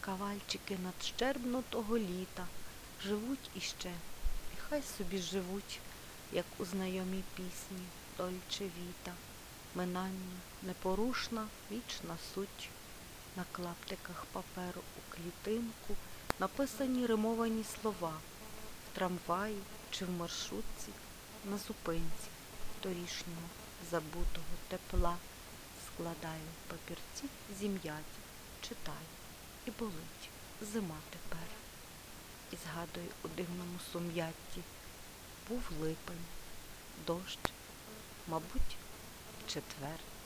Кавальчики надщербнутого літа живуть іще, і хай собі живуть, як у знайомій пісні Дольче Віта. Минання, непорушна, вічна суть. На клаптиках паперу у клітинку написані римовані слова. В трамваї чи в маршрутці, на зупинці торішнього забутого тепла. Складаю папірці зім'яті, читаю, і болить зима тепер. І згадую у дивному сум'ятті, був липень, дощ, мабуть, четвер.